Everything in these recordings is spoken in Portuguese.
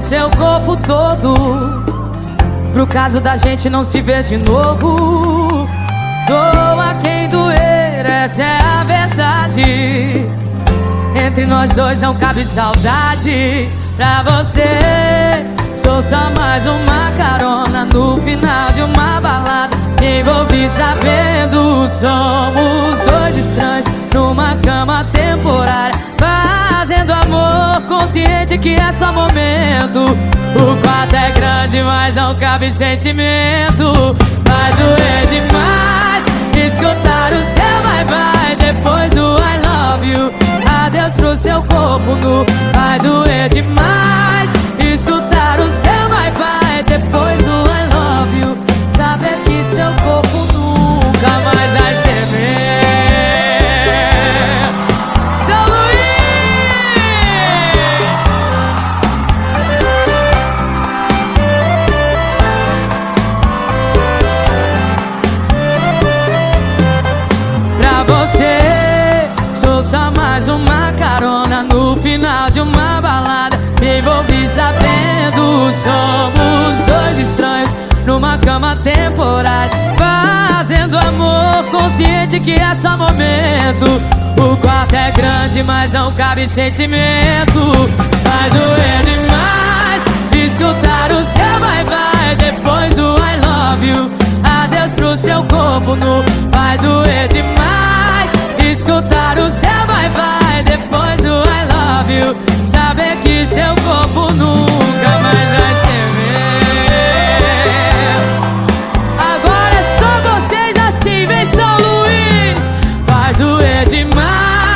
seu corpo todo, pro caso da gente não se ver de novo. Doa quem doer, essa é a verdade. Entre nós dois não cabe saudade. Pra você, sou só mais uma carona no final de uma balada. Me envolvi sabendo, somos dois estranhos numa cama temporária, fazendo amor consciente que é só momento. O quarto é grande, mas não cabe sentimento. Vai doer demais escutar o seu bye-bye depois do I love you. Adeus pro seu corpo nu. Vai doer demais escutar o seu bye-bye depois do I love you. Saber que seu corpo nunca mais vai ser meu. São Luís! Pra você, sou só mais uma carona no final de uma balada. Me envolvi sabendo, somos dois estranhos numa cama temporária, fazendo amor consciente que é só momento. O quarto é grande, mas não cabe sentimento. Vai doer demais escutar o seu bye-bye depois do I love you. Adeus pro seu corpo nu. Vai doer demais escutar o seu bye-bye depois do I love you. Saber que seu corpo nunca mais vai ser meu. Agora é só vocês assim, vem São Luís. Vai doer demais.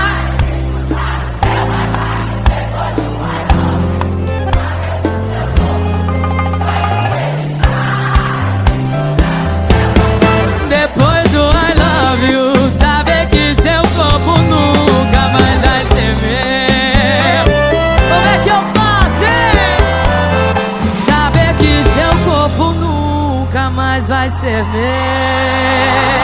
Depois do I love you, saber que seu corpo nunca mais vai ser meu. Como é que eu faço, hein? Saber que seu corpo nunca mais vai ser meu.